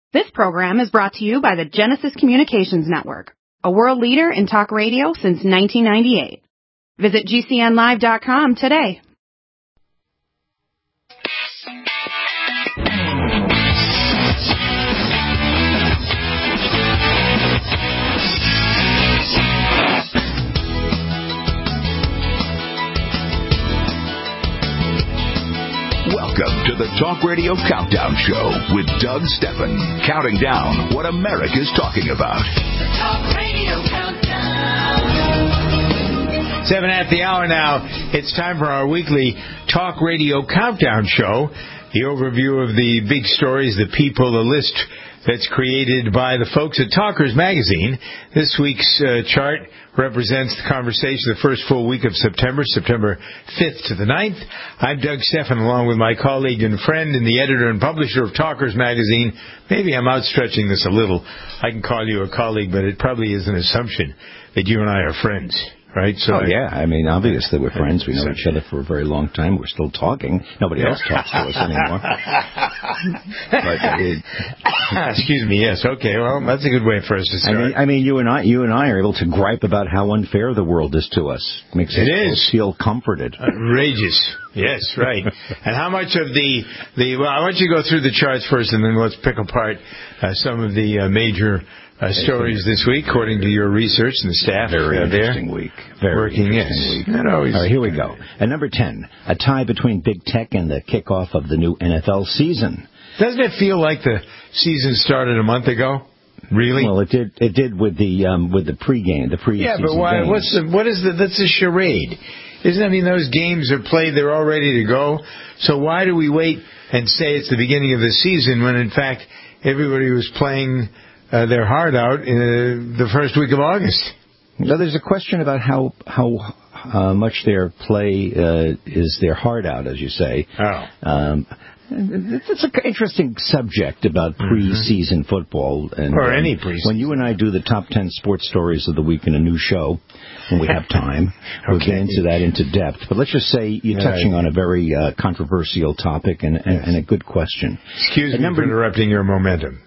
This program is brought to you by the Genesis Communications Network, a world leader in talk radio since 1998. Visit GCNlive.com today. Welcome to the Talk Radio Countdown Show with Doug Stephan, counting down what America's talking about. The Talk Radio Countdown. 7 at the hour now. It's time for our weekly Talk Radio Countdown Show. The overview of the big stories, the people, the list that's created by the folks at Talkers Magazine. This week's chart represents the conversation the first full week of September 5th to the 9th. I'm Doug Stephan, along with my colleague and friend and the editor and publisher of Talkers Magazine. Maybe I'm outstretching this a little. I can call you a colleague, but it probably is an assumption that you and I are friends. Right? So I mean, obviously we're friends. We know each other for a very long time. We're still talking. Nobody else talks to us anymore. Excuse me. Yes. Okay. Well, that's a good way for us to start. I mean, you and I are able to gripe about how unfair the world is to us. Makes us feel comforted. Outrageous. Yes. Right. And how much of the well, I want you to go through the charts first, and then let's pick apart some of the major stories this week, according to your research and the staff. Very interesting week. Very interesting week. All right, here we go. At number 10, a tie between big tech and the kickoff of the new NFL season. Doesn't it feel like the season started a month ago? Really? Well, it did with the pregame, the preseason. Yeah, but why? Games. That's a charade. Those games are played, they're all ready to go. So why do we wait and say it's the beginning of the season when in fact everybody was playing their heart out in the first week of August? Now, there's a question about how much their play is their heart out, as you say. Oh. It's an interesting subject about preseason football. Or any preseason. When you and I do the top 10 sports stories of the week in a new show, when we have time, we'll get into that into depth. But let's just say you're touching on a very controversial topic and a good question. Excuse me for interrupting your momentum.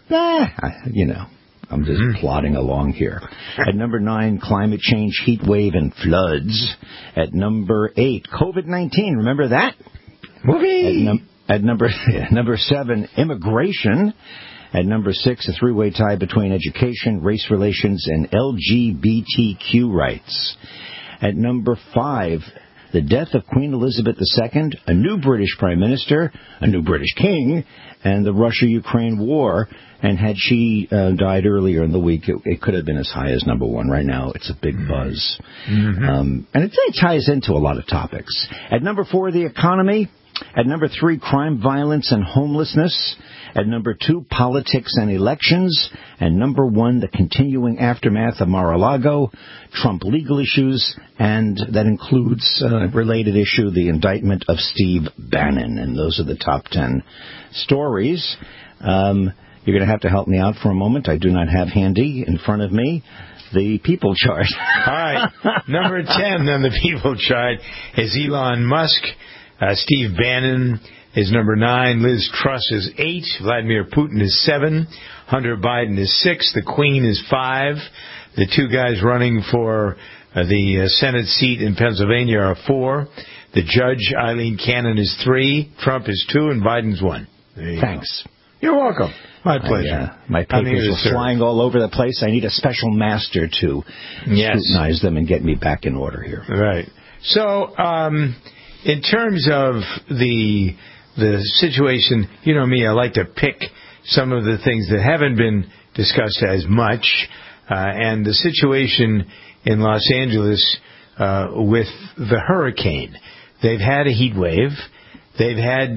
I'm just plodding along here. At number 9, climate change, heat wave, and floods. At number 8, COVID-19. Remember that? Movie! At number 7, immigration. At number 6, a three-way tie between education, race relations, and LGBTQ rights. At number 5, the death of Queen Elizabeth II, a new British Prime Minister, a new British King, and the Russia-Ukraine war. And had she died earlier in the week, it could have been as high as number 1. Right now, it's a big buzz. And it ties into a lot of topics. At number 4, the economy. At number 3, crime, violence, and homelessness. At number 2, politics and elections. And number 1, the continuing aftermath of Mar-a-Lago, Trump legal issues, and that includes a related issue, the indictment of Steve Bannon. And those are the top 10 stories. You're going to have to help me out for a moment. I do not have handy in front of me the people chart. All right. Number 10 on the people chart is Elon Musk. Steve Bannon is number 9. Liz Truss is 8. Vladimir Putin is 7. Hunter Biden is 6. The Queen is 5. The two guys running for the Senate seat in Pennsylvania are 4. The judge, Eileen Cannon, is 3. Trump is 2, and Biden's 1. Thanks. You're welcome. My pleasure. My papers are flying all over the place. I need a special master to scrutinize them and get me back in order here. Right. So, in terms of the situation, you know me, I like to pick some of the things that haven't been discussed as much. And the situation in Los Angeles with the hurricane. They've had a heat wave. They've had,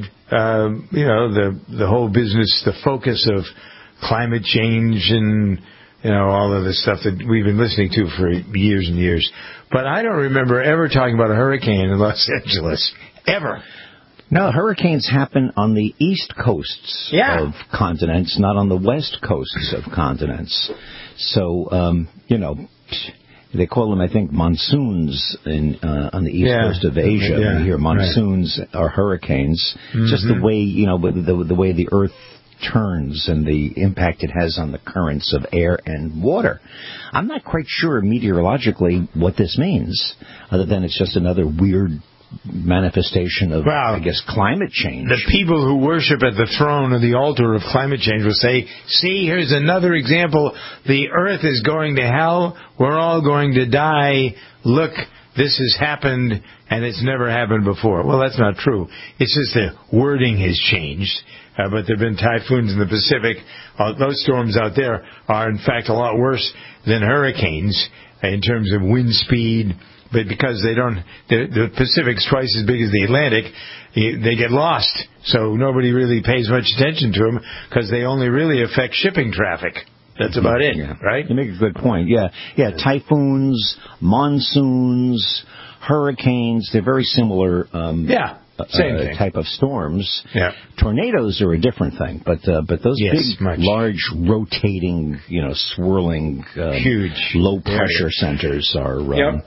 the whole business, the focus of climate change and, all of the stuff that we've been listening to for years and years. But I don't remember ever talking about a hurricane in Los Angeles. Ever. No, hurricanes happen on the east coasts of continents, not on the west coasts of continents. So, they call them, I think, monsoons on the east coast of Asia. Yeah, we hear monsoons are hurricanes. Just the way, the way the earth turns and the impact it has on the currents of air and water. I'm not quite sure meteorologically what this means, other than it's just another weird manifestation of, I guess, climate change. The people who worship at the throne or the altar of climate change will say, see, here's another example. The earth is going to hell. We're all going to die. Look, this has happened, and it's never happened before. Well, that's not true. It's just the wording has changed. But there have been typhoons in the Pacific. Those storms out there are, in fact, a lot worse than hurricanes in terms of wind speed. But because the Pacific's twice as big as the Atlantic, they get lost. So nobody really pays much attention to them because they only really affect shipping traffic. That's about it, right? You make a good point. Yeah. Typhoons, monsoons, hurricanes, they're very similar. Same thing. Type of storms. Yeah. Tornadoes are a different thing, but those large, rotating, swirling, huge, low pressure centers are,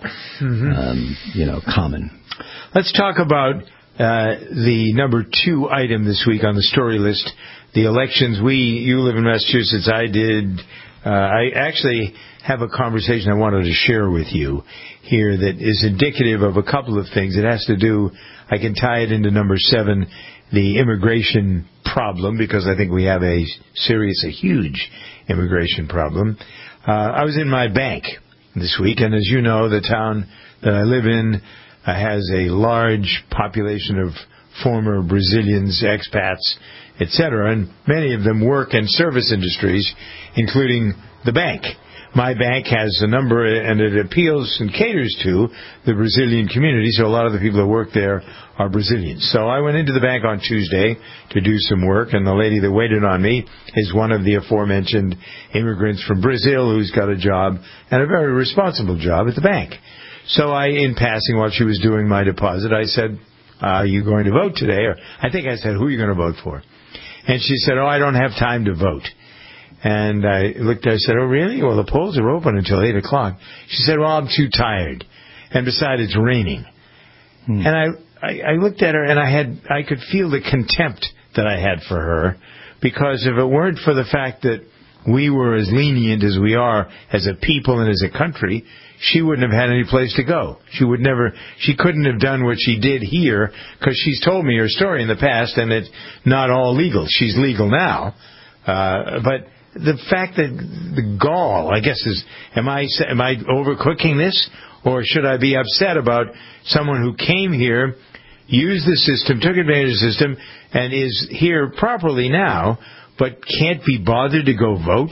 common. Let's talk about the number 2 item this week on the story list: the elections. You live in Massachusetts. I did. I actually have a conversation I wanted to share with you here that is indicative of a couple of things. It has to do, I can tie it into number 7, the immigration problem, because I think we have a huge immigration problem. I was in my bank this week, and as you know, the town that I live in has a large population of former Brazilians, expats, etc., and many of them work in service industries, including the bank. My bank has a number, and it appeals and caters to the Brazilian community, so a lot of the people that work there are Brazilians. So I went into the bank on Tuesday to do some work, and the lady that waited on me is one of the aforementioned immigrants from Brazil who's got a job, and a very responsible job at the bank. So in passing, while she was doing my deposit, I said, are you going to vote today? Or I think I said, who are you going to vote for? And she said, I don't have time to vote. And I looked at her and said, oh, really? Well, the polls are open until 8 o'clock. She said, well, I'm too tired. And besides, it's raining. And I looked at her, and I could feel the contempt that I had for her, because if it weren't for the fact that we were as lenient as we are as a people and as a country, she wouldn't have had any place to go. She couldn't have done what she did here, because she's told me her story in the past, and it's not all legal. She's legal now. But the fact that the gall, I guess, is, am I overcooking this? Or should I be upset about someone who came here, used the system, took advantage of the system, and is here properly now, but can't be bothered to go vote?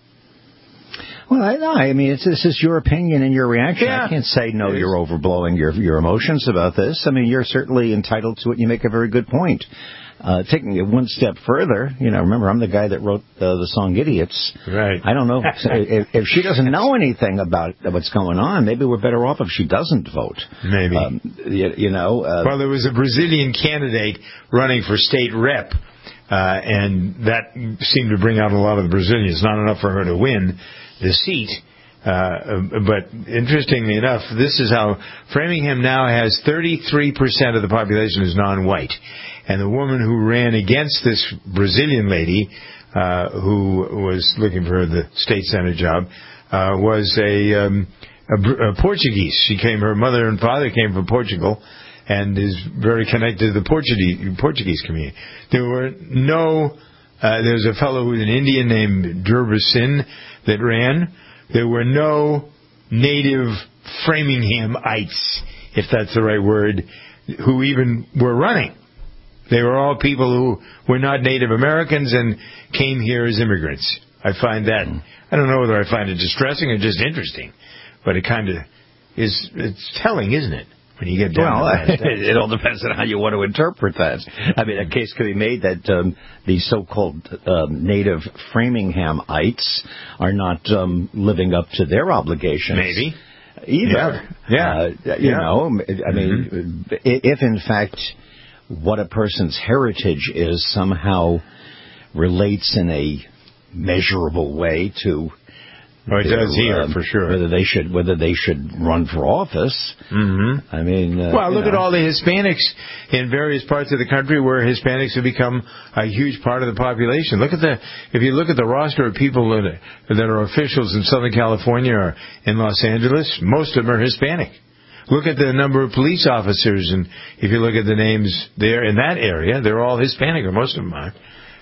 Well, I mean, this is your opinion and your reaction. Yeah. I can't say, no, you're overblowing your emotions about this. I mean, you're certainly entitled to it, and you make a very good point. Taking it one step further, remember, I'm the guy that wrote the song Idiots. Right. I don't know. If she doesn't know anything about what's going on, maybe we're better off if she doesn't vote. Maybe. Well, there was a Brazilian candidate running for state rep, and that seemed to bring out a lot of the Brazilians. Not enough for her to win the seat. But interestingly enough, this is how Framingham now has 33% of the population is non-white. And the woman who ran against this Brazilian lady, who was looking for the state senate job, was a Portuguese. Her mother and father came from Portugal, and is very connected to the Portuguese community. There was a fellow who was an Indian named Durbasin that ran. There were no native Framinghamites, if that's the right word, who even were running. They were all people who were not Native Americans and came here as immigrants. I find that, I don't know whether I find it distressing or just interesting, but it kind of is, it's telling, isn't it? When you get down to that. It all depends on how you want to interpret that. I mean, a case could be made that the so-called native Framinghamites are not living up to their obligations. Maybe. Either. Yeah. I mean, if in fact what a person's heritage is somehow relates in a measurable way to Oh, it does here, for sure. Whether they should run for office. Mm-hmm. I mean, look at all the Hispanics in various parts of the country where Hispanics have become a huge part of the population. If you look at the roster of people that are officials in Southern California or in Los Angeles, most of them are Hispanic. Look at the number of police officers, and if you look at the names there in that area, they're all Hispanic, or most of them are.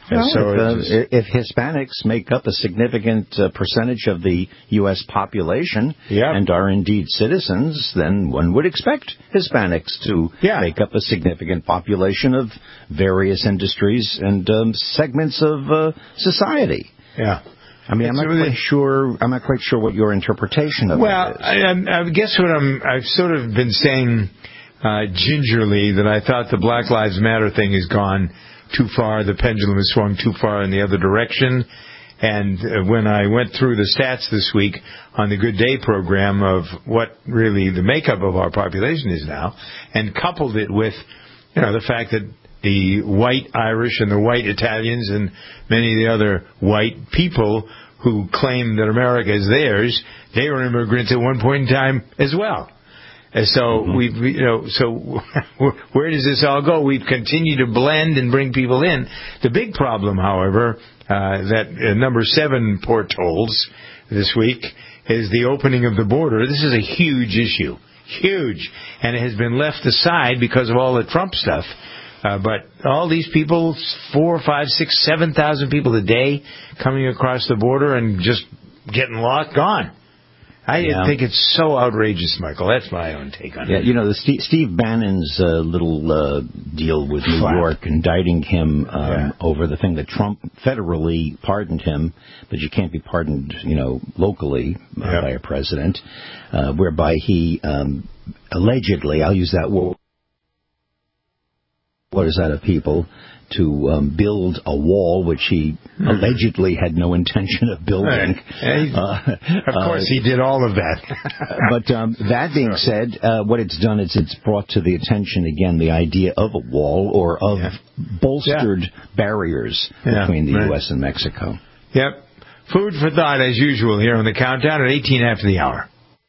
If Hispanics make up a significant percentage of the U.S. population and are indeed citizens, then one would expect Hispanics to make up a significant population of various industries and segments of society. Yeah. I mean, I'm not quite sure what your interpretation of it is. Well, I guess I've sort of been saying gingerly that I thought the Black Lives Matter thing has gone too far. The pendulum has swung too far in the other direction. And when I went through the stats this week on the Good Day program of what really the makeup of our population is now, and coupled it with, the fact that the white Irish and the white Italians and many of the other white people who claim that America is theirs, they were immigrants at one point in time as well. And so so where does this all go? We've continued to blend and bring people in. The big problem, however, that number 7 foretold this week is the opening of the border. This is a huge issue, huge, and it has been left aside because of all the Trump stuff. But all these people, 4, 5, 6, 7,000 people a day coming across the border and just getting lost, gone. I think it's so outrageous, Michael. That's my own take on it. Yeah, Steve Bannon's little deal with New York, indicting him over the thing that Trump federally pardoned him, but you can't be pardoned, locally by a president, whereby he allegedly, I'll use that word, of people to build a wall, which he allegedly had no intention of building. Of course, he did all of that. But that being said, what it's done is it's brought to the attention again the idea of a wall or of bolstered barriers between the U.S. and Mexico. Yep. Food for thought, as usual, here on the countdown at 18 after the hour.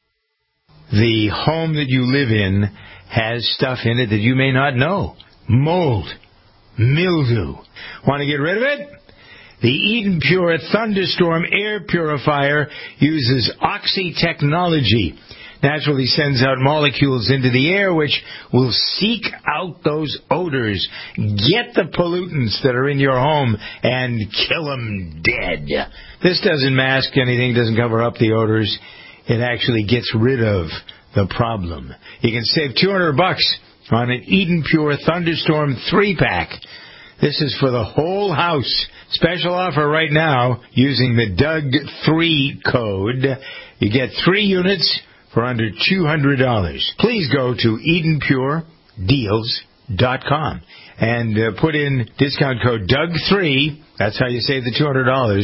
The home that you live in has stuff in it that you may not know. Mold. Mildew. Want to get rid of it? The Eden Pure Thunderstorm Air Purifier uses Oxy technology. Naturally sends out molecules into the air which will seek out those odors, get the pollutants that are in your home, and kill them dead. This doesn't mask anything, doesn't cover up the odors. It actually gets rid of the problem. You can save $200 on an Eden Pure Thunderstorm 3-pack. This is for the whole house. Special offer right now using the Doug3 code. You get 3 units for under $200. Please go to EdenPureDeals.com and put in discount code Doug3. That's how you save the $200.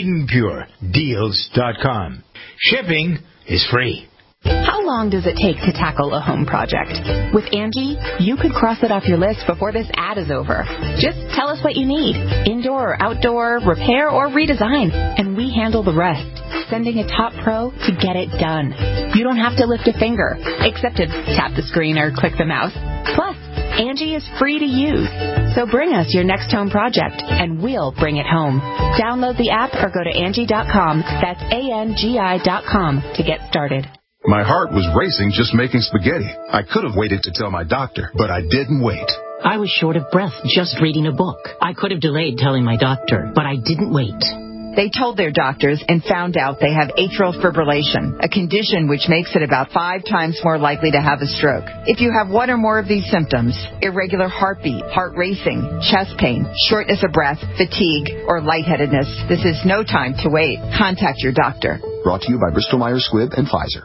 EdenPureDeals.com. Shipping is free. How long does it take to tackle a home project? With Angie, you could cross it off your list before this ad is over. Just tell us what you need. Indoor or outdoor, repair or redesign. And we handle the rest, sending a top pro to get it done. You don't have to lift a finger, except to tap the screen or click the mouse. Plus, Angie is free to use. So bring us your next home project, and we'll bring it home. Download the app or go to Angie.com. That's ANGI.com to get started. My heart was racing just making spaghetti. I could have waited to tell my doctor, but I didn't wait. I was short of breath just reading a book. I could have delayed telling my doctor, but I didn't wait. They told their doctors and found out they have atrial fibrillation, a condition which makes it about 5 times more likely to have a stroke. If you have one or more of these symptoms, irregular heartbeat, heart racing, chest pain, shortness of breath, fatigue, or lightheadedness, this is no time to wait. Contact your doctor. Brought to you by Bristol Myers Squibb and Pfizer.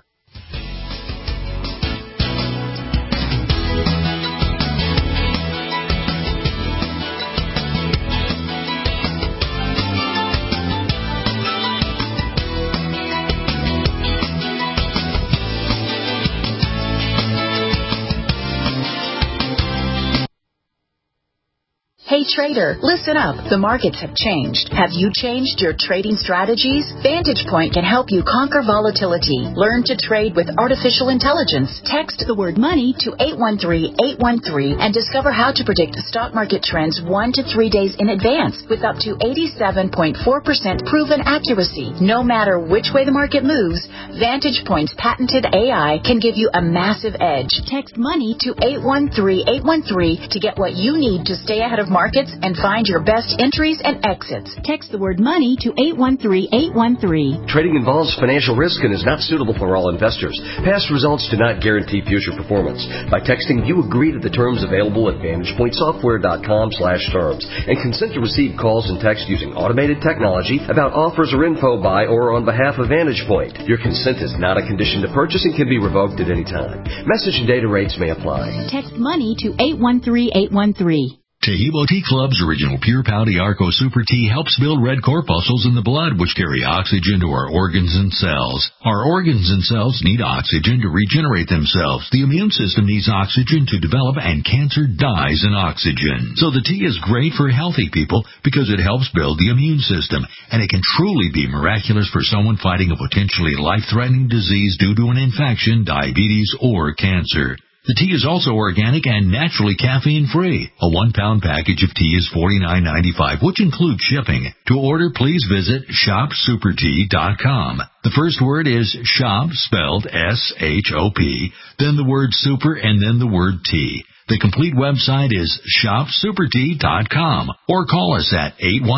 Hey, Hey trader, listen up. The markets have changed. Have you changed your trading strategies? Vantage Point can help you conquer volatility. Learn to trade with artificial intelligence. Text the word money to 813-813 and discover how to predict stock market trends 1 to 3 days in advance with up to 87.4% proven accuracy. No matter which way the market moves, Vantage Point's patented AI can give you a massive edge. Text money to 813-813 to get what you need to stay ahead of markets and find your best entries and exits. Text the word money to 813-813. Trading involves financial risk and is not suitable for all investors. Past results do not guarantee future performance. By texting, you agree to the terms available at VantagePointSoftware.com/terms and consent to receive calls and texts using automated technology about offers or info by or on behalf of Vantage Point. Your consent is not a condition to purchase and can be revoked at any time. Message and data rates may apply. Text money to 813-813. Taheebo Tea Club's original Pure Pau D'Arco Super Tea helps build red corpuscles in the blood, which carry oxygen to our organs and cells. Our organs and cells need oxygen to regenerate themselves. The immune system needs oxygen to develop, and cancer dies in oxygen. So the tea is great for healthy people because it helps build the immune system, and it can truly be miraculous for someone fighting a potentially life-threatening disease due to an infection, diabetes, or cancer. The tea is also organic and naturally caffeine-free. A 1-pound package of tea is $49.95, which includes shipping. To order, please visit shopsupertea.com. The first word is shop, spelled S-H-O-P, then the word super, and then the word tea. The complete website is shopsupertea.com, or call us at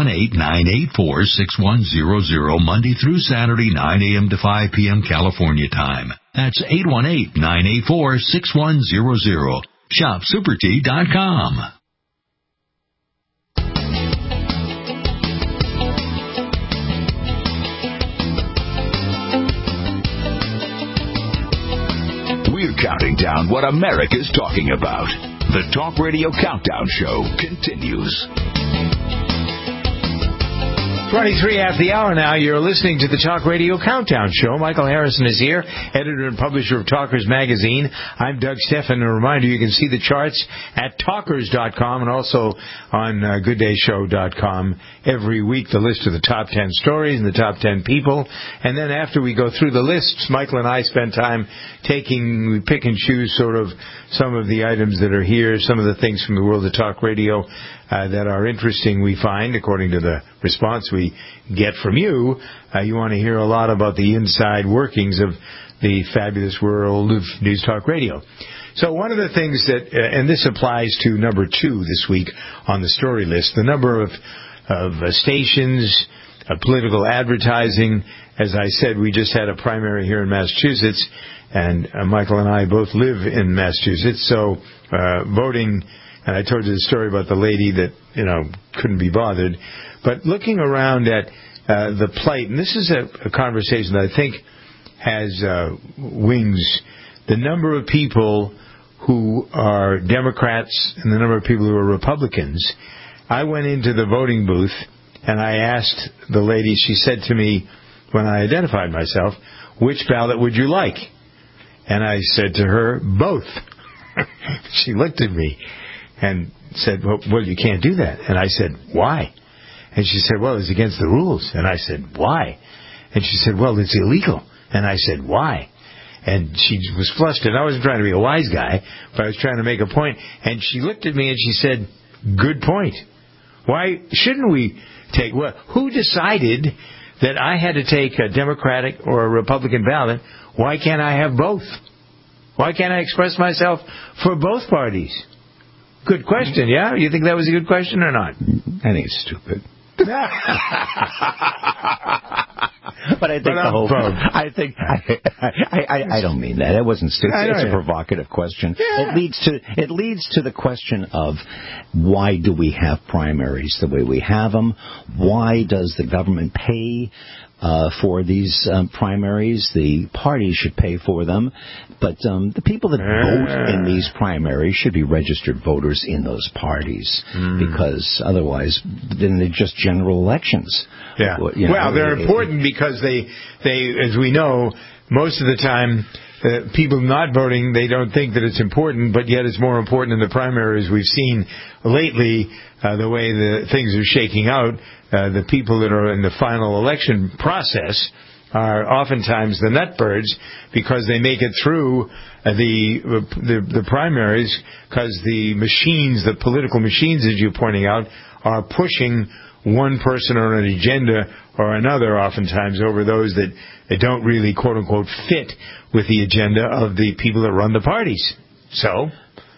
818-984-6100 Monday through Saturday, 9 a.m. to 5 p.m. California time. That's 818-984-6100. shopsupertea.com. We're counting down what America's talking about. The Talk Radio Countdown Show continues. 23 after the hour now. You're listening to the Talk Radio Countdown Show. Michael Harrison is here, editor and publisher of Talkers Magazine. I'm Doug Steffen. A reminder, you can see the charts at talkers.com and also on gooddayshow.com. Every week, the list of the top 10 stories and the top 10 people. And then after we go through the lists, Michael and I spend time we pick and choose sort of some of the items that are here, some of the things from the world of talk radio that are interesting, we find, according to the response we get from you. You want to hear a lot about the inside workings of the fabulous world of News Talk Radio. So one of the things that, and this applies to number 2 this week on the story list, the number of stations, political advertising. As I said, we just had a primary here in Massachusetts, and Michael and I both live in Massachusetts, so voting. And I told you the story about the lady that, couldn't be bothered. But looking around at the plight, and this is a conversation that I think has wings, the number of people who are Democrats and the number of people who are Republicans. I went into the voting booth and I asked the lady, she said to me when I identified myself, which ballot would you like? And I said to her, both. She looked at me and said, well, you can't do that. And I said, why? And she said, well, it's against the rules. And I said, why? And she said, well, it's illegal. And I said, why? And she was flustered. I wasn't trying to be a wise guy, but I was trying to make a point. And she looked at me and she said, good point. Why shouldn't we take, who decided that I had to take a Democratic or a Republican ballot? Why can't I have both? Why can't I express myself for both parties? Good question, yeah? You think that was a good question or not? I think it's stupid. But I think I don't mean that. It wasn't stupid. It's a provocative question. Yeah. It leads to the question of why do we have primaries the way we have them? Why does the government pay for these primaries? The parties should pay for them, but the people that vote in these primaries should be registered voters in those parties, because otherwise then they're just general elections. Yeah. They're important because they, as we know, most of the time people not voting, they don't think that it's important, but yet it's more important in the primaries. We've seen lately the way the things are shaking out. The people that are in the final election process are oftentimes the nutbirds because they make it through the primaries because the machines, the political machines, as you're pointing out, are pushing one person or an agenda or another oftentimes over those that don't really, quote-unquote, fit with the agenda of the people that run the parties. So...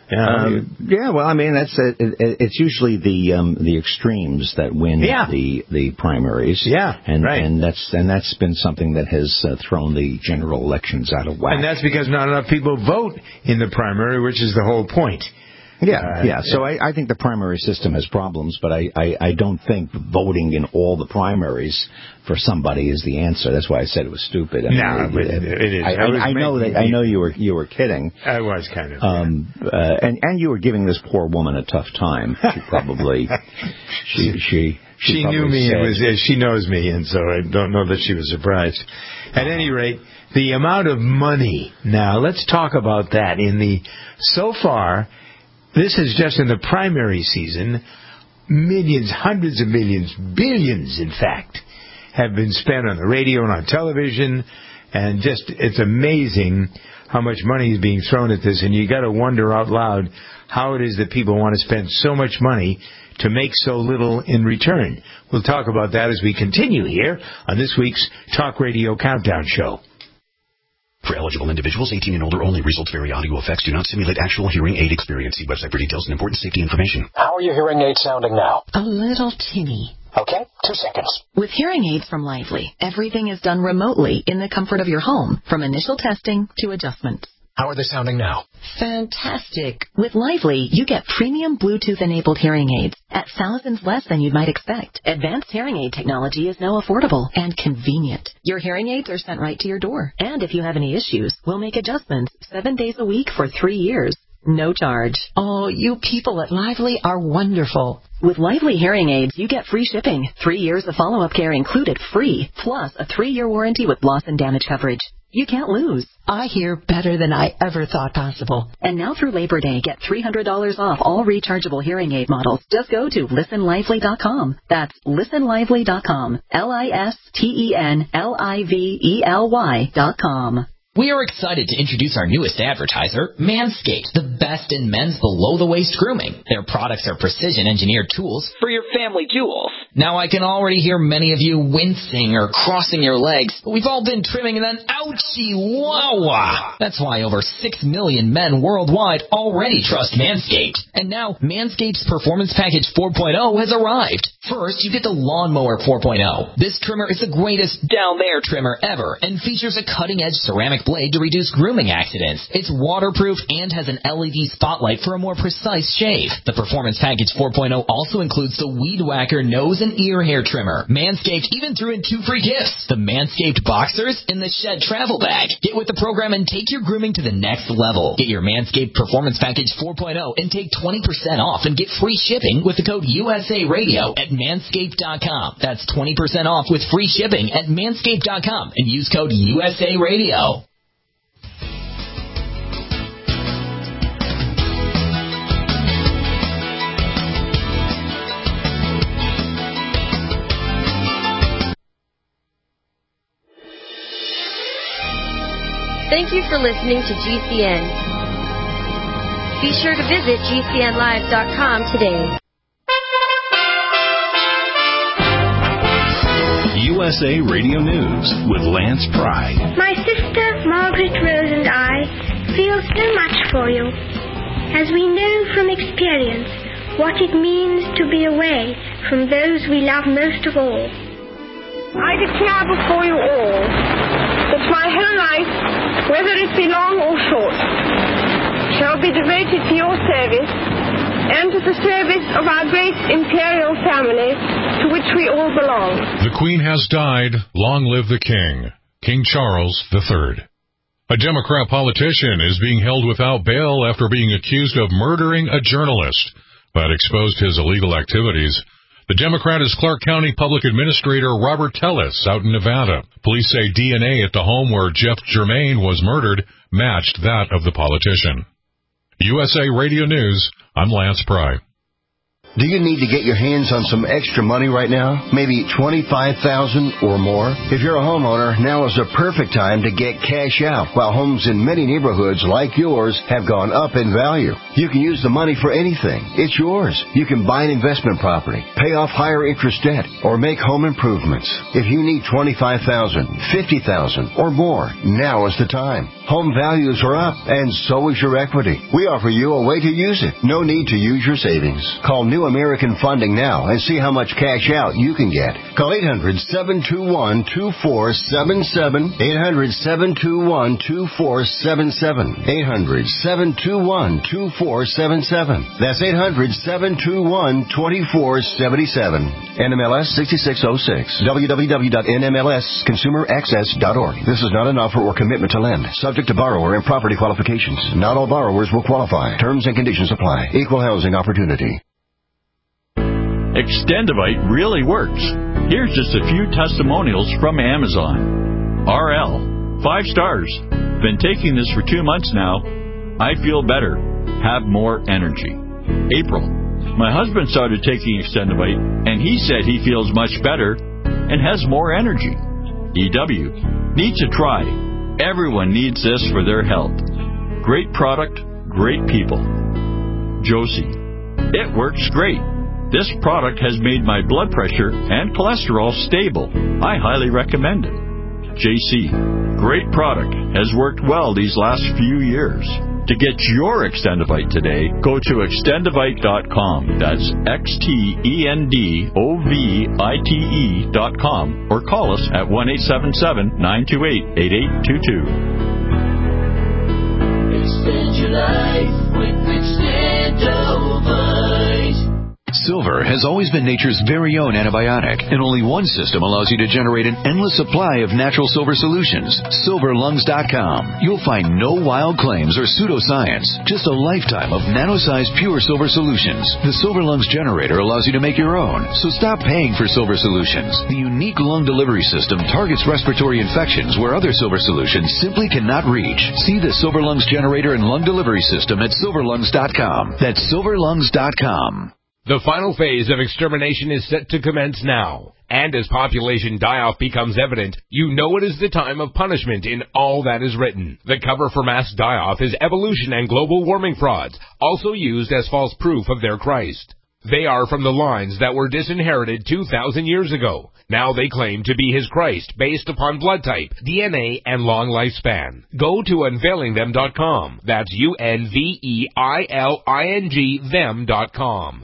well, I mean, it's usually the extremes that win the primaries. Yeah, and that's been something that has thrown the general elections out of whack. And that's because not enough people vote in the primary, which is the whole point. So I think the primary system has problems, but I don't think voting in all the primaries for somebody is the answer. That's why I said it was stupid. It is. I know you were kidding. I was kind of. And you were giving this poor woman a tough time. She probably she knew me. She knows me, and so I don't know that she was surprised. At any rate, the amount of money. Now let's talk about that. So far. This is just in the primary season. Millions, hundreds of millions, billions, in fact, have been spent on the radio and on television. And it's amazing how much money is being thrown at this. And you got to wonder out loud how it is that people want to spend so much money to make so little in return. We'll talk about that as we continue here on this week's Talk Radio Countdown Show. For eligible individuals, 18 and older only. Results vary. Audio effects do not simulate actual hearing aid experience. See website for details and important safety information. How are your hearing aids sounding now? A little tinny. Okay, 2 seconds. With hearing aids from Lively, everything is done remotely in the comfort of your home, from initial testing to adjustments. How are they sounding now? Fantastic. With Lively, you get premium Bluetooth-enabled hearing aids at thousands less than you might expect. Advanced hearing aid technology is now affordable and convenient. Your hearing aids are sent right to your door. And if you have any issues, we'll make adjustments 7 days a week for 3 years. No charge. Oh, you people at Lively are wonderful. With Lively hearing aids, you get free shipping, 3 years of follow-up care included free, plus a 3-year warranty with loss and damage coverage. You can't lose. I hear better than I ever thought possible. And now through Labor Day, get $300 off all rechargeable hearing aid models. Just go to listenlively.com. That's listenlively.com. listenlively.com. We are excited to introduce our newest advertiser, Manscaped, the best in men's below-the-waist grooming. Their products are precision-engineered tools for your family jewels. Now, I can already hear many of you wincing or crossing your legs, but we've all been trimming an ouchie wawa. That's why over 6 million men worldwide already trust Manscaped. And now, Manscaped's Performance Package 4.0 has arrived. First, you get the Lawnmower 4.0. This trimmer is the greatest down-there trimmer ever and features a cutting-edge ceramic blade to reduce grooming accidents. It's waterproof and has an LED spotlight for a more precise shave. The Performance Package 4.0 also includes the Weed Whacker nose and ear hair trimmer. Manscaped even threw in 2 free gifts: the Manscaped Boxers and the Shed Travel Bag. Get with the program and take your grooming to the next level. Get your Manscaped Performance Package 4.0 and take 20% off and get free shipping with the code USA Radio at Manscaped.com. That's 20% off with free shipping at Manscaped.com and use code USA Radio. Thank you for listening to GCN. Be sure to visit GCNlive.com today. USA Radio News with Lance Pry. My sister Margaret Rose and I feel so much for you, as we know from experience what it means to be away from those we love most of all. I declare before you all that my whole life, whether it be long or short, shall be devoted to your service and to the service of our great imperial family to which we all belong. The Queen has died. Long live the King. King Charles III. A Democrat politician is being held without bail after being accused of murdering a journalist that exposed his illegal activities. The Democrat is Clark County Public Administrator Robert Tellis out in Nevada. Police say DNA at the home where Jeff Germain was murdered matched that of the politician. USA Radio News, I'm Lance Pry. Do you need to get your hands on some extra money right now? Maybe $25,000 or more? If you're a homeowner, now is the perfect time to get cash out while homes in many neighborhoods like yours have gone up in value. You can use the money for anything. It's yours. You can buy an investment property, pay off higher interest debt, or make home improvements. If you need $25,000, $50,000 or more, now is the time. Home values are up, and so is your equity. We offer you a way to use it. No need to use your savings. Call New American Funding now and see how much cash out you can get. Call 800-721-2477. 800-721-2477. 800-721-2477. That's 800-721-2477. NMLS 6606. www.nmlsconsumeraccess.org. This is not an offer or commitment to lend. Subject to borrower and property qualifications. Not all borrowers will qualify. Terms and conditions apply. Equal housing opportunity. Extendivite really works. Here's just a few testimonials from Amazon. RL, 5 stars. Been taking this for 2 months now. I feel better. Have more energy. April, my husband started taking Extendivite, and he said he feels much better and has more energy. EW, need to try. Everyone needs this for their health. Great product, great people. Josie, it works great. This product has made my blood pressure and cholesterol stable. I highly recommend it. JC, great product. Has worked well these last few years. To get your Extendivite today, go to extendivite.com. That's XTENDOVITE.com or call us at 1-877-928-8822. Extend your life with Extendovite. Silver has always been nature's very own antibiotic, and only one system allows you to generate an endless supply of natural silver solutions. SilverLungs.com. You'll find no wild claims or pseudoscience, just a lifetime of nano-sized pure silver solutions. The Silver Lungs generator allows you to make your own, so stop paying for silver solutions. The unique lung delivery system targets respiratory infections where other silver solutions simply cannot reach. See the Silver Lungs generator and lung delivery system at SilverLungs.com. That's SilverLungs.com. The final phase of extermination is set to commence now. And as population die-off becomes evident, you know it is the time of punishment in all that is written. The cover for mass die-off is evolution and global warming frauds, also used as false proof of their Christ. They are from the lines that were disinherited 2,000 years ago. Now they claim to be his Christ based upon blood type, DNA, and long lifespan. Go to unveilingthem.com. That's UNVEILING them.com.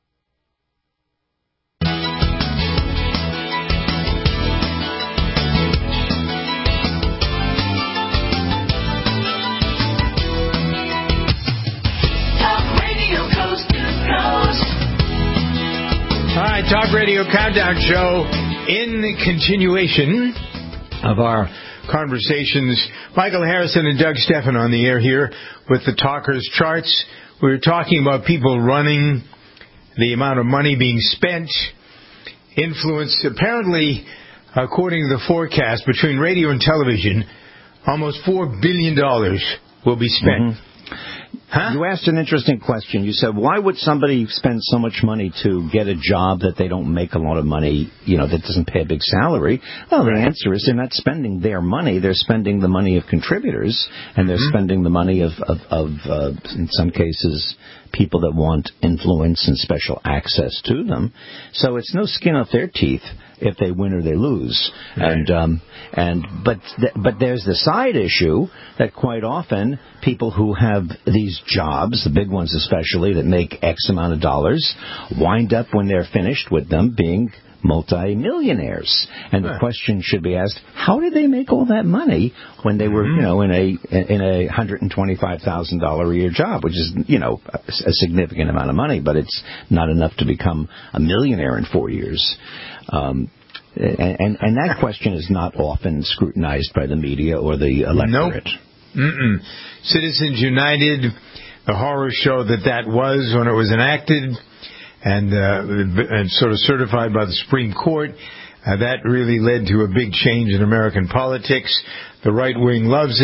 All right, Talk Radio Countdown Show in the continuation of our conversations. Michael Harrison and Doug Stephan on the air here with the Talkers Charts. We were talking about people running, the amount of money being spent, influence. Apparently, according to the forecast, between radio and television, almost $4 billion will be spent. Mm-hmm. Huh? You asked an interesting question. You said, why would somebody spend so much money to get a job that they don't make a lot of money, that doesn't pay a big salary? Well, the answer is they're not spending their money. They're spending the money of contributors, and they're spending the money of in some cases, people that want influence and special access to them. So it's no skin off their teeth if they win or they lose. Right. But there's the side issue that quite often people who have these jobs, the big ones especially, that make X amount of dollars, wind up when they're finished with them being multi-millionaires. And the question should be asked, how did they make all that money when they were, in a $125,000 a year job, which is, a significant amount of money, but it's not enough to become a millionaire in 4 years. And that question is not often scrutinized by the media or the electorate. Nope. Citizens United, the horror show that was when it was enacted, and sort of certified by the Supreme Court. That really led to a big change in American politics. The right wing loves it,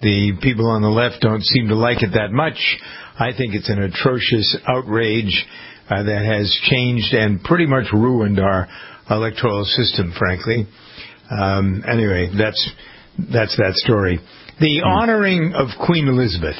The people on the left don't seem to like it that much. I think it's an atrocious outrage that has changed and pretty much ruined our electoral system, frankly. Anyway, that's that story. The honoring of Queen Elizabeth,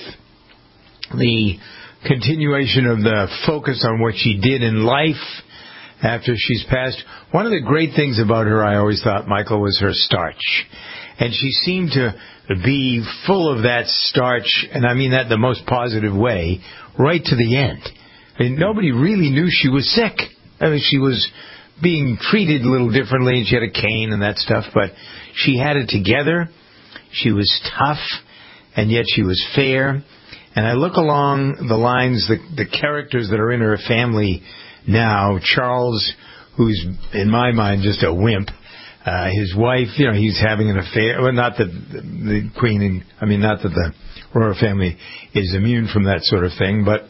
the continuation of the focus on what she did in life after she's passed. One of the great things about her, I always thought, Michael, was her starch. And she seemed to be full of that starch, and I mean that the most positive way, right to the end. I mean, nobody really knew she was sick. I mean, she was being treated a little differently, and she had a cane and that stuff, but she had it together. She was tough, and yet she was fair. And I look along the lines, the characters that are in her family now. Charles, who's, in my mind, just a wimp. His wife, he's having an affair. Well, not that the Queen, not that the royal family is immune from that sort of thing, but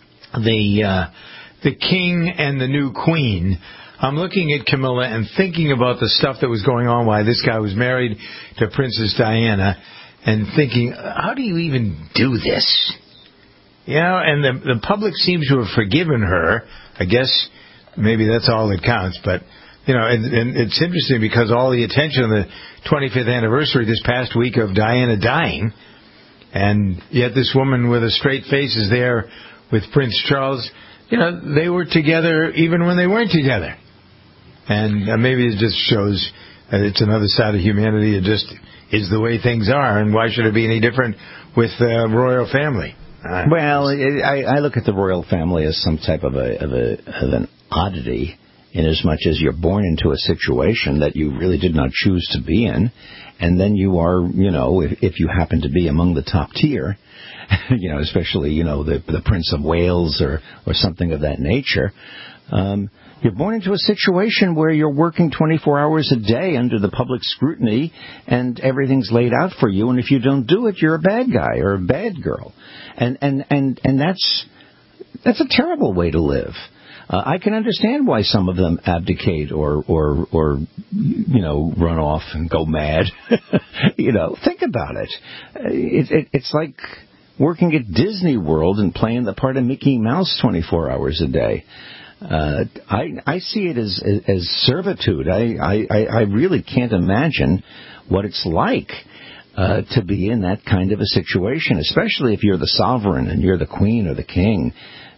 the King and the new Queen. I'm looking at Camilla and thinking about the stuff that was going on while this guy was married to Princess Diana, and thinking, how do you even do this? And the public seems to have forgiven her. I guess maybe that's all that counts, but and it's interesting because all the attention on the 25th anniversary this past week of Diana dying, and yet this woman with a straight face is there with Prince Charles. They were together even when they weren't together. And maybe it just shows that it's another side of humanity. It just is the way things are, and why should it be any different with the royal family? Well, I look at the royal family as some type of an oddity, in as much as you're born into a situation that you really did not choose to be in, and then you are, if you happen to be among the top tier, especially, the Prince of Wales or something of that nature, you're born into a situation where you're working 24 hours a day under the public scrutiny, and everything's laid out for you, and if you don't do it, you're a bad guy or a bad girl. And that's a terrible way to live. I can understand why some of them abdicate or run off and go mad. Think about it. It's like working at Disney World and playing the part of Mickey Mouse 24 hours a day. I see it as servitude. I really can't imagine what it's like to be in that kind of a situation, especially if you're the sovereign and you're the queen or the king.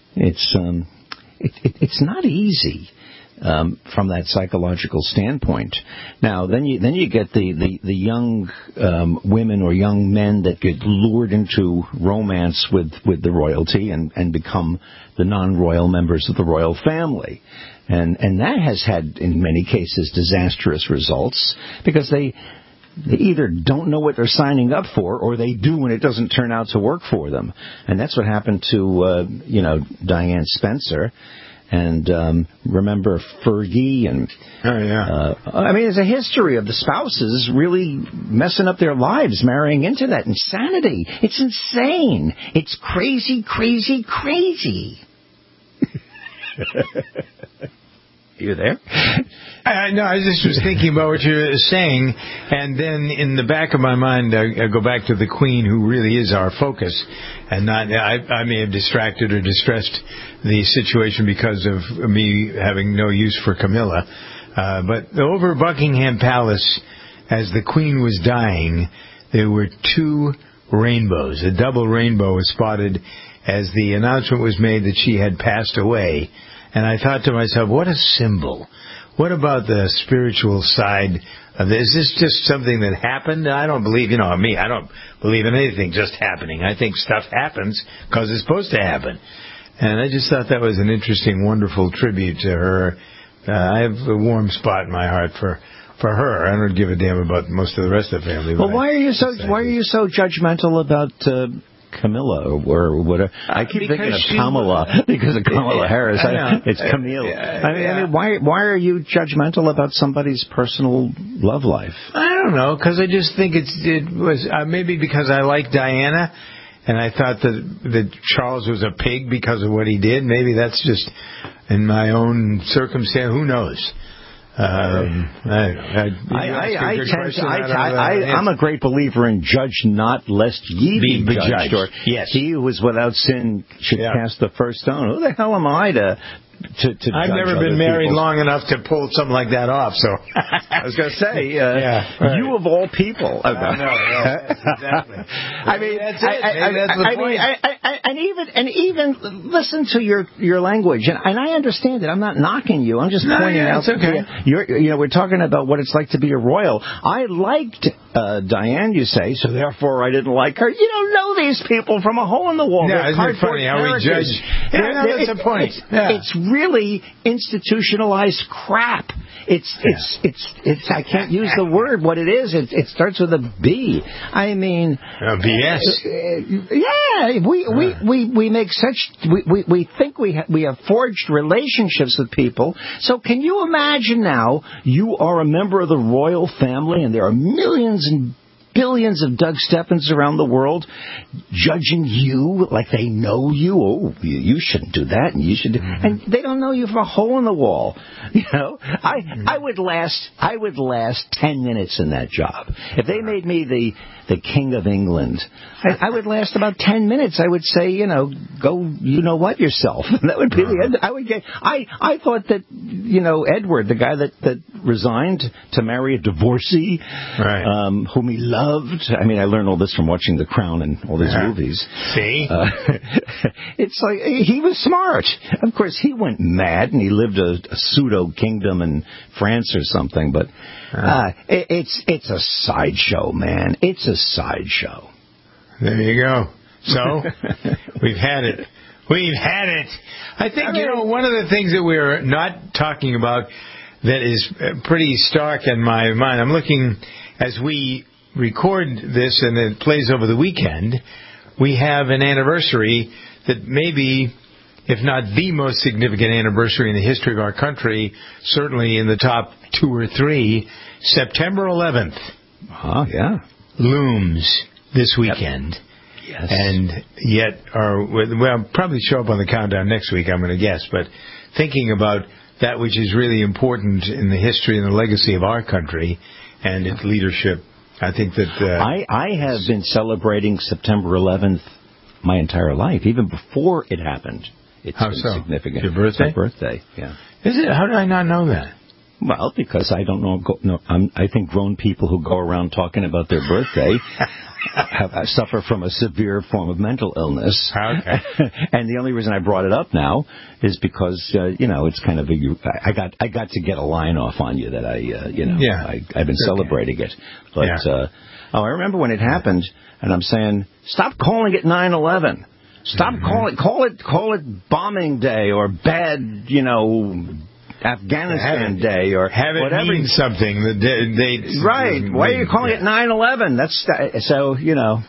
It's not easy from that psychological standpoint. Now, then you get the young women or young men that get lured into romance with the royalty and become the non-royal members of the royal family. And that has had, in many cases, disastrous results because they either don't know what they're signing up for, or they do and it doesn't turn out to work for them. And that's what happened to, Diane Spencer. And remember Fergie and there's a history of the spouses really messing up their lives, marrying into that insanity. It's insane. It's crazy, crazy, crazy. You there? No, I just was thinking about what you were saying, and then in the back of my mind, I go back to the Queen, who really is our focus, and not. I may have distracted or distressed the situation because of me having no use for Camilla, but over Buckingham Palace, as the Queen was dying, there were two rainbows. A double rainbow was spotted as the announcement was made that she had passed away. And I thought to myself, what a symbol. What about the spiritual side of this? Is this just something that happened? I don't believe, me, I don't believe in anything just happening. I think stuff happens because it's supposed to happen. And I just thought that was an interesting, wonderful tribute to her. I have a warm spot in my heart for her. I don't give a damn about most of the rest of the family. Well, why are you so judgmental about Camilla or whatever? I keep thinking of Kamala because of Kamala Harris. It's Camille. I mean, why are you judgmental about somebody's personal love life? I don't know, because I just think it was maybe because I like Diana, and I thought that Charles was a pig because of what he did. Maybe that's just in my own circumstance. Who knows? I'm a great believer in judge not, lest ye be judged. Or, yes. He who was without sin should cast the first stone. Who the hell am I to I've never been married long enough to pull something like that off. So I was going to say, you of all people. Exactly. I mean, that's it. That's the point. And even listen to your language, and I understand it. I'm not knocking you. I'm just pointing out. It's okay. We're talking about what it's like to be a royal. I liked Diane, you say, so therefore I didn't like her. You don't know these people from a hole in the wall. Yeah, isn't it funny how we judge? That's the point. It's really institutionalized crap. It's I can't use the word what it is. It starts with a B. I mean, BS. We make such we think we have forged relationships with people. So can you imagine now you are a member of the royal family and there are millions and billions of Doug Stephens around the world judging you like they know you. Oh, you shouldn't do that, and you should do, and they don't know you from a hole in the wall. You know, I would last 10 minutes in that job. If they made me the King of England, I would last about 10 minutes. I would say, go, yourself. That would be the end. I thought that, Edward, the guy that resigned to marry a divorcee, whom he loved. I mean, I learned all this from watching The Crown and all these movies. See? It's like, he was smart. Of course, he went mad and he lived a pseudo-kingdom in France or something, but it's a sideshow, man. It's a sideshow. There you go. So, we've had it. We've had it. I think, one of the things that we're not talking about that is pretty stark in my mind, I'm looking as we record this and it plays over the weekend, we have an anniversary that maybe, if not the most significant anniversary in the history of our country, certainly in the top 2 or 3, September 11th. Oh, yeah. Looms this weekend. Yep. Yes. And yet, probably show up on the countdown next week, I'm going to guess, but thinking about that which is really important in the history and the legacy of our country and its leadership, I think that... I have been celebrating September 11th my entire life, even before it happened. It's been significant. Your birthday? My birthday, yeah. Is it? How did I not know that? Well, because I don't know. I think grown people who go around talking about their birthday suffer from a severe form of mental illness. Okay. And the only reason I brought it up now is because it's kind of I got to get a line off on you that I've been celebrating it. But I remember when it happened, and I'm saying, stop calling it 9/11. Stop call it bombing day or bad, Afghanistan Day or have it whatever. Mean something. The date. Right. Why are you calling it 9/11? That's so. Yeah.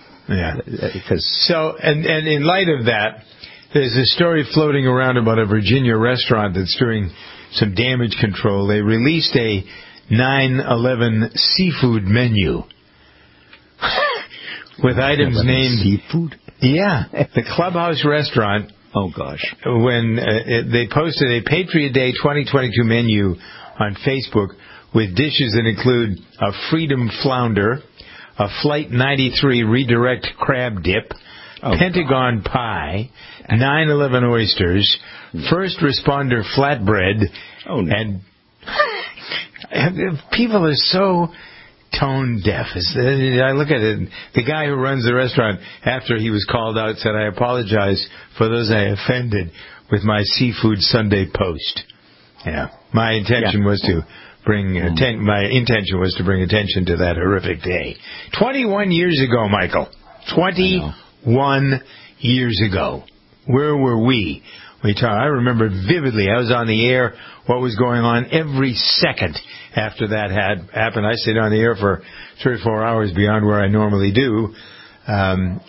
So and in light of that, there's a story floating around about a Virginia restaurant that's doing some damage control. They released a 9/11 seafood menu with items named seafood. Yeah, the Clubhouse restaurant. Oh, gosh. When they posted a Patriot Day 2022 menu on Facebook with dishes that include a Freedom Flounder, a Flight 93 Redirect Crab Dip, Pentagon Pie, 9/11 Oysters, First Responder Flatbread, and people are so tone deaf. I look at it, the guy who runs the restaurant, after he was called out, said, "I apologize for those I offended with my Seafood Sunday post." Yeah, my intention was to bring attention to that horrific day. 21 years ago, Michael. 21 years ago. Where were we? I remember vividly. I was on the air. What was going on every second after that had happened? I stayed on the air for 3 or 4 hours beyond where I normally do, and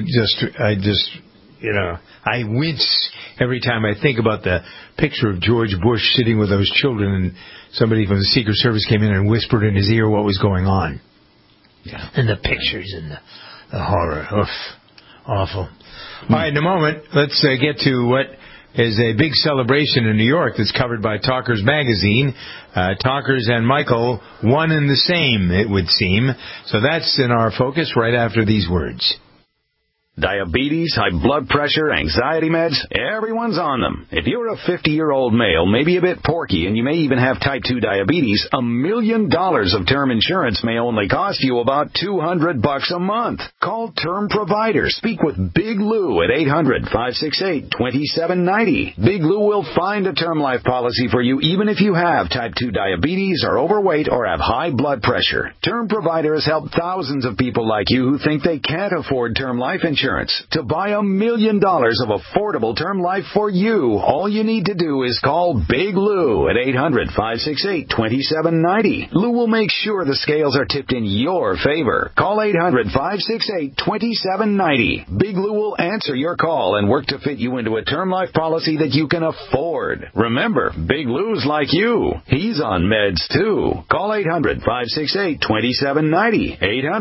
I wince every time I think about the picture of George Bush sitting with those children, and somebody from the Secret Service came in and whispered in his ear what was going on. Yeah. And the pictures and the horror. Oof. Awful. All right, in a moment, let's get to what is a big celebration in New York that's covered by Talkers Magazine. Talkers and Michael, one and the same, it would seem. So that's in our focus right after these words. Diabetes, high blood pressure, anxiety meds, everyone's on them. If you're a 50-year-old male, maybe a bit porky, and you may even have type 2 diabetes, $1 million of term insurance may only cost you about $200 a month. Call Term Provider. Speak with Big Lou at 800-568-2790. Big Lou will find a term life policy for you even if you have type 2 diabetes, are overweight, or have high blood pressure. Term Provider has helped thousands of people like you who think they can't afford term life insurance. To buy $1 million of affordable term life for you, all you need to do is call Big Lou at 800-568-2790. Lou will make sure the scales are tipped in your favor. Call 800-568-2790. Big Lou will answer your call and work to fit you into a term life policy that you can afford. Remember, Big Lou's like you. He's on meds too. Call 800-568-2790.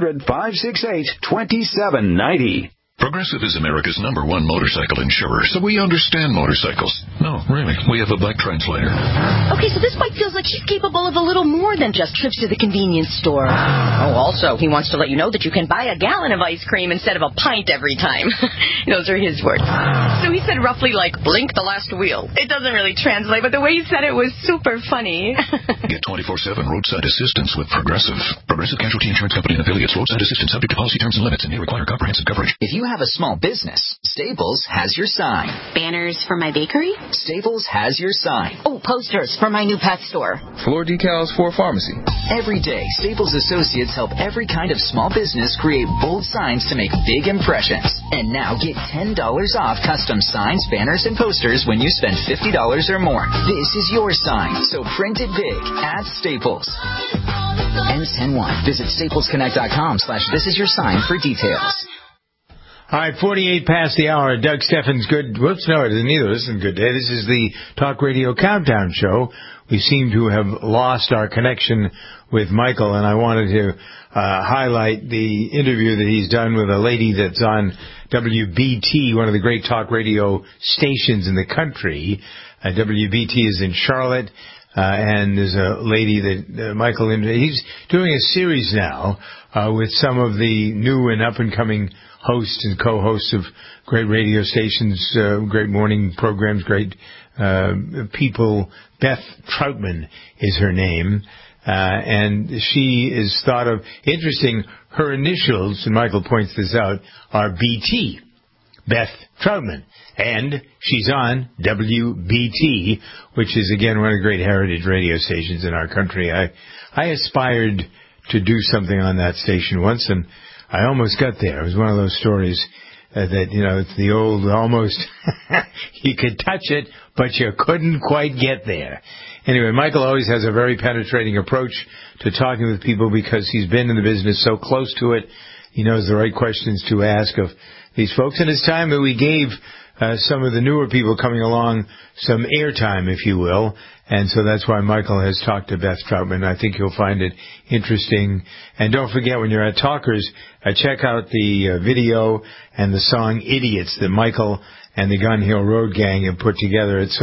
800-568-2790. Progressive is America's #1 motorcycle insurer, so we understand motorcycles. No, really, we have a black translator. Okay, so this bike feels like she's capable of a little more than just trips to the convenience store. Oh, also, he wants to let you know that you can buy a gallon of ice cream instead of a pint every time. Those are his words. So he said roughly like, blink the last wheel. It doesn't really translate, but the way he said it was super funny. Get 24/7 roadside assistance with Progressive. Progressive Casualty Insurance Company and affiliates. Roadside assistance subject to policy terms and limits and may require comprehensive coverage. If you have a small business, Staples has your sign. Banners for my bakery? Staples has your sign. Oh, posters for my new pet store. Floor decals for a pharmacy. Every day, Staples associates help every kind of small business create bold signs to make big impressions. And now get $10 off custom signs, banners, and posters when you spend $50 or more. This is your sign, so print it big at Staples. Ends 10/1. Visit staplesconnect.com/thisisyoursign for details. All right, 48 past the hour. Doug Steffens, good. Whoops, no, it isn't either. This isn't good day. This is the Talk Radio Countdown Show. We seem to have lost our connection with Michael, and I wanted to highlight the interview that he's done with a lady that's on WBT, one of the great talk radio stations in the country. WBT is in Charlotte, and there's a lady that Michael, he's doing a series now with some of the new and up-and-coming hosts and co-hosts of great radio stations, great morning programs, great people. Beth Troutman is her name, and she is thought of, interesting, her initials, and Michael points this out, are BT, Beth Troutman, and she's on WBT, which is, again, one of the great heritage radio stations in our country. I aspired to do something on that station once, and I almost got there. It was one of those stories that, it's the old almost, you could touch it, but you couldn't quite get there. Anyway, Michael always has a very penetrating approach to talking with people because he's been in the business so close to it. He knows the right questions to ask of these folks. And it's time that we gave some of the newer people coming along some airtime, if you will. And so that's why Michael has talked to Beth Troutman. I think you'll find it interesting. And don't forget, when you're at Talkers, check out the video and the song Idiots that Michael and the Gun Hill Road Gang have put together. It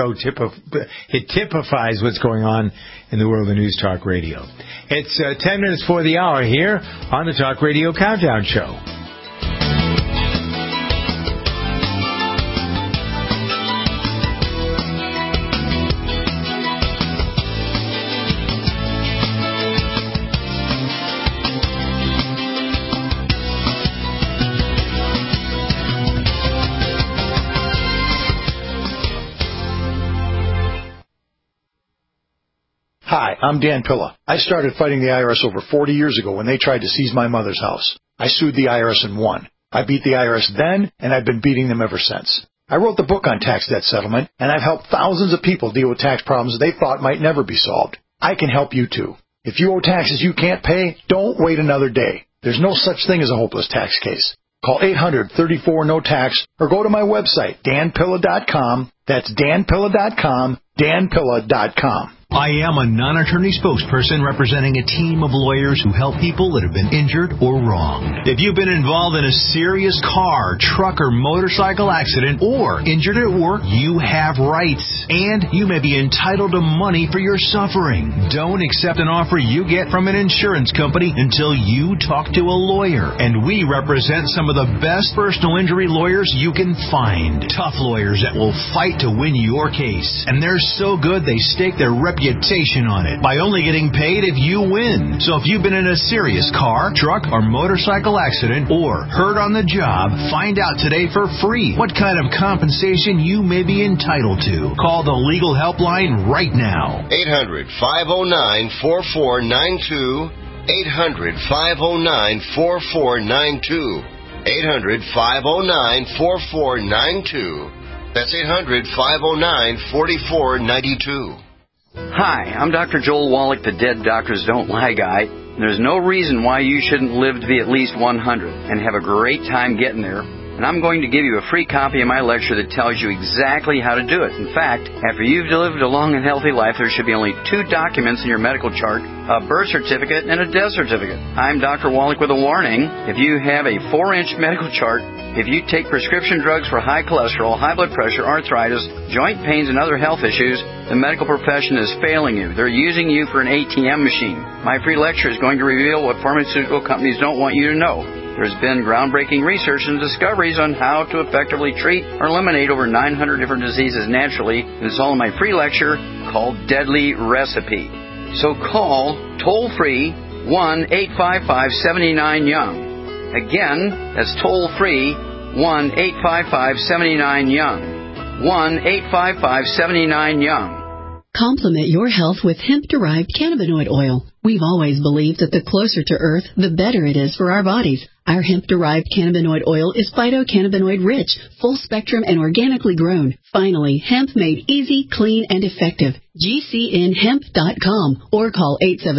typifies what's going on in the world of news talk radio. It's 10 minutes before the hour here on the Talk Radio Countdown Show. Hi, I'm Dan Pilla. I started fighting the IRS over 40 years ago when they tried to seize my mother's house. I sued the IRS and won. I beat the IRS then, and I've been beating them ever since. I wrote the book on tax debt settlement, and I've helped thousands of people deal with tax problems they thought might never be solved. I can help you too. If you owe taxes you can't pay, don't wait another day. There's no such thing as a hopeless tax case. Call 800-34-NO-TAX or go to my website, danpilla.com. That's danpilla.com, danpilla.com. I am a non-attorney spokesperson representing a team of lawyers who help people that have been injured or wronged. If you've been involved in a serious car, truck, or motorcycle accident or injured at work, you have rights, and you may be entitled to money for your suffering. Don't accept an offer you get from an insurance company until you talk to a lawyer, and we represent some of the best personal injury lawyers you can find. Tough lawyers that will fight to win your case, and they're so good they stake their reputation on it by only getting paid if you win. So if you've been in a serious car, truck, or motorcycle accident or hurt on the job, find out today for free what kind of compensation you may be entitled to. Call the legal helpline right now. 800-509-4492. 800-509-4492. 800-509-4492. That's 800-509-4492. Hi, I'm Dr. Joel Wallach, the Dead Doctors Don't Lie guy. There's no reason why you shouldn't live to be at least 100 and have a great time getting there. And I'm going to give you a free copy of my lecture that tells you exactly how to do it. In fact, after you've lived a long and healthy life, there should be only 2 documents in your medical chart, a birth certificate and a death certificate. I'm Dr. Wallach with a warning. If you have a 4-inch medical chart, if you take prescription drugs for high cholesterol, high blood pressure, arthritis, joint pains, and other health issues, the medical profession is failing you. They're using you for an ATM machine. My free lecture is going to reveal what pharmaceutical companies don't want you to know. There's been groundbreaking research and discoveries on how to effectively treat or eliminate over 900 different diseases naturally. It's all in my free lecture called Deadly Recipe. So call toll-free 1-855-79-YOUNG. Again, that's toll-free 1-855-79-YOUNG. 1-855-79-YOUNG. Complement your health with hemp-derived cannabinoid oil. We've always believed that the closer to Earth, the better it is for our bodies. Our hemp-derived cannabinoid oil is phytocannabinoid-rich, full-spectrum, and organically grown. Finally, hemp made easy, clean, and effective. GCNhemp.com or call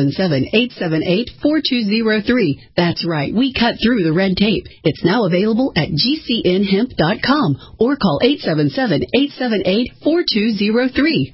877-878-4203. That's right, we cut through the red tape. It's now available at GCNhemp.com or call 877-878-4203.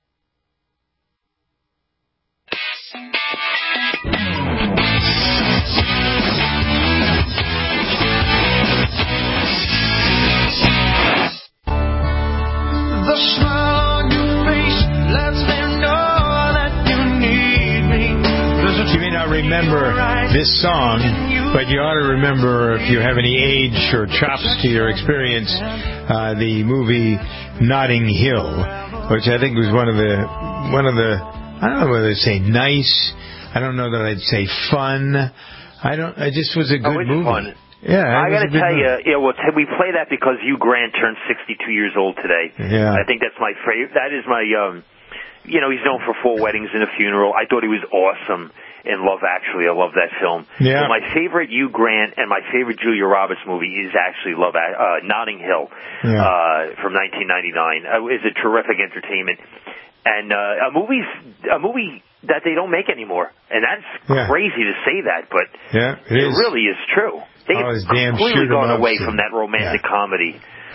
The smile on your face lets me know that you need me. You may not remember this song, but you ought to remember, if you have any age or chops to your experience, the movie Notting Hill, which I think was one of the I don't know whether to say nice. I don't know that I'd say fun. It just was a good movie. Fun. Yeah, I got to tell you, we play that because Hugh Grant turned 62 years old today. Yeah. I think that's my favorite. That is my, he's known for 4 weddings and a funeral. I thought he was awesome in Love Actually. I love that film. Yeah. But my favorite Hugh Grant and my favorite Julia Roberts movie is actually Notting Hill from 1999. It's a terrific entertainment. And a movie that they don't make anymore. And that's crazy to say that, but it really is true. They have completely gone away from that romantic comedy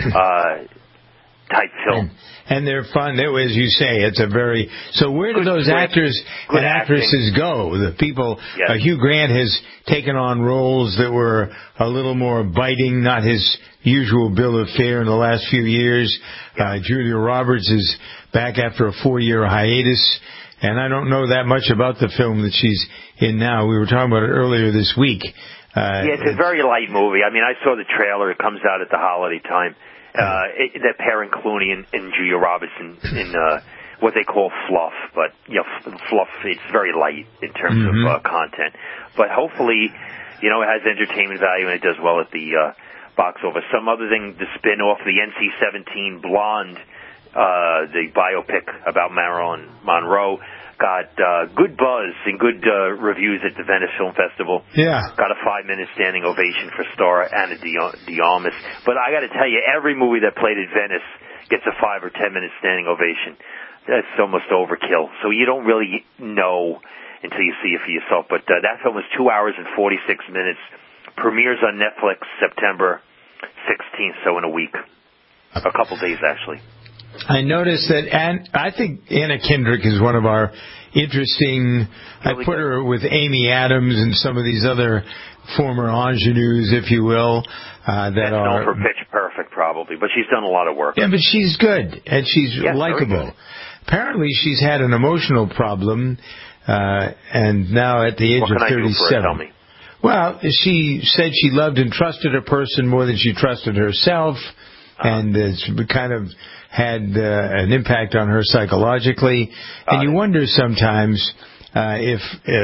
type film. And they're fun. As you say, it's a very... So where do those actors and actresses go? The people... Hugh Grant has taken on roles that were a little more biting, not his usual bill of fare in the last few years. Julia Roberts is back after a 4-year hiatus. And I don't know that much about the film that she's in now. We were talking about it earlier this week. It's a very light movie. I mean, I saw the trailer. It comes out at the holiday time. That pairing Clooney and Julia Roberts in what they call fluff. But, fluff, it's very light in terms of content. But hopefully, it has entertainment value and it does well at the box office. Some other thing to spin off the NC-17 Blonde, the biopic about Marilyn Monroe, got good buzz and good reviews at the Venice Film Festival. Yeah. Got a 5-minute standing ovation for star Ana de Armas. But I got to tell you, every movie that played at Venice gets a 5 or 10-minute standing ovation. That's almost overkill. So you don't really know until you see it for yourself. But that film is 2 hours and 46 minutes. Premieres on Netflix September 16th, so in a week. A couple days, actually. I noticed that, and I think Anna Kendrick is one of our interesting. I put her with Amy Adams and some of these other former ingenues, if you will, that are known for Pitch Perfect, probably, but she's done a lot of work. Yeah, but she's good and she's likable. Apparently, she's had an emotional problem, and now at the age of 37. What can I do for her? Tell me. Well, she said she loved and trusted a person more than she trusted herself, and it's kind of had an impact on her psychologically. And you wonder sometimes if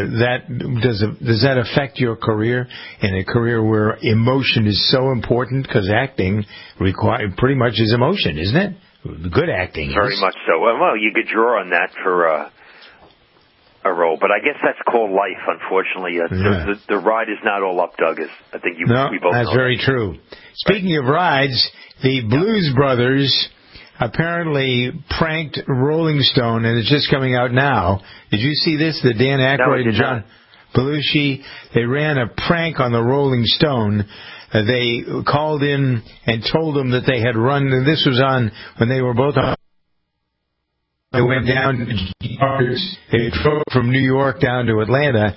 does that affect your career, in a career where emotion is so important, because acting pretty much is emotion, isn't it? Good acting. Very much so. Well, you could draw on that for a role, but I guess that's called life, unfortunately. The ride is not all up, Doug. I think we both that's know very true. Speaking of rides, the Blues Brothers apparently pranked Rolling Stone, and it's just coming out now. Did you see this? The Dan Aykroyd and John Belushi, they ran a prank on the Rolling Stone. They called in and told them that they had run, and this was on when they were both on. They went down to Jimmy Carter's. They drove from New York down to Atlanta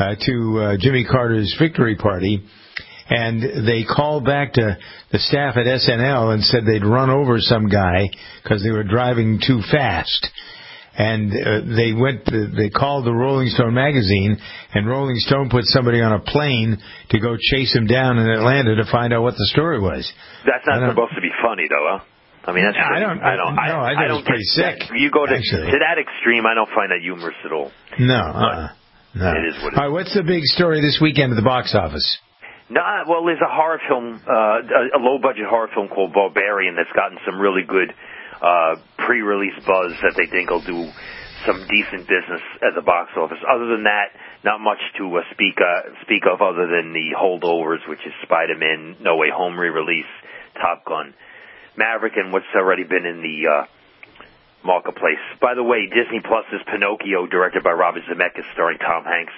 to Jimmy Carter's victory party, and they called back to the staff at SNL and said they'd run over some guy because they were driving too fast. And they called the Rolling Stone magazine, and Rolling Stone put somebody on a plane to go chase him down in Atlanta to find out what the story was. That's not supposed to be funny, though, huh? I mean, that's I think it's pretty sick. You go to that extreme, I don't find that humorous at all. No. It is what it is. All right, what's the big story this weekend at the box office? Well, there's a horror film, a low-budget horror film called Barbarian that's gotten some really good pre-release buzz that they think will do some decent business at the box office. Other than that, not much to speak of other than the holdovers, which is Spider-Man No Way Home re-release, Top Gun, Maverick, and what's already been in the marketplace. By the way, Disney Plus's Pinocchio, directed by Robert Zemeckis, starring Tom Hanks,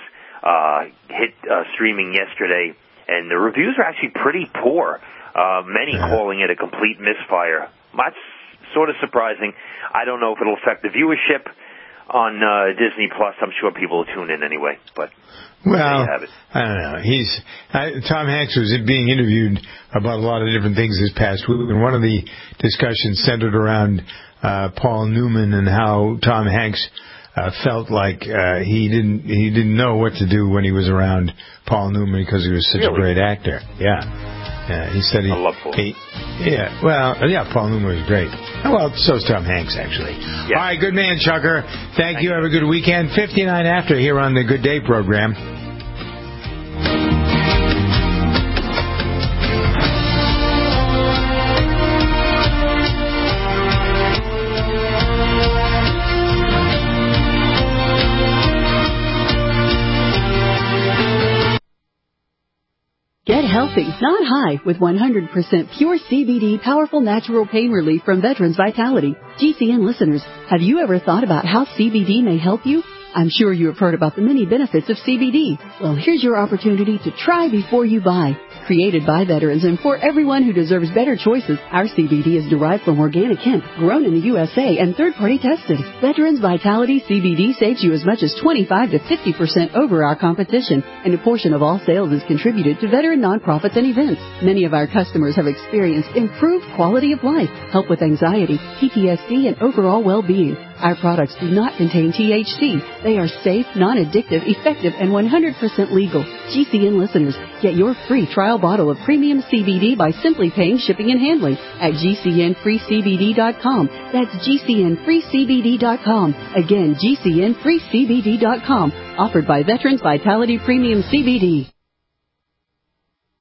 hit streaming yesterday, and the reviews are actually pretty poor. Many calling it a complete misfire. That's sort of surprising. I don't know if it'll affect the viewership on Disney Plus. I'm sure people will tune in anyway, but there you have it. I don't know. Tom Hanks was being interviewed about a lot of different things this past week, and one of the discussions centered around Paul Newman and how Tom Hanks felt like he didn't know what to do when he was around Paul Newman because he was such a great actor. Yeah, he said I love Paul. Paul Newman was great. Well, so's Tom Hanks, actually. Yeah. All right, good man, Chucker. Thank you. Have a good weekend. 59 after here on the Good Day program. Get healthy, not high, with 100% pure CBD powerful natural pain relief from Veterans Vitality. GCN listeners, have you ever thought about how CBD may help you? I'm sure you have heard about the many benefits of CBD. Well, here's your opportunity to try before you buy. Created by veterans and for everyone who deserves better choices, our CBD is derived from organic hemp, grown in the USA and third-party tested. Veterans Vitality CBD saves you as much as 25 to 50% over our competition, and a portion of all sales is contributed to veteran nonprofits and events. Many of our customers have experienced improved quality of life, help with anxiety, PTSD, and overall well-being. Our products do not contain THC. They are safe, non-addictive, effective, and 100% legal. GCN listeners, get your free trial bottle of premium CBD by simply paying shipping and handling at GCNFreeCBD.com. That's GCNFreeCBD.com. Again, GCNFreeCBD.com. Offered by Veterans Vitality Premium CBD.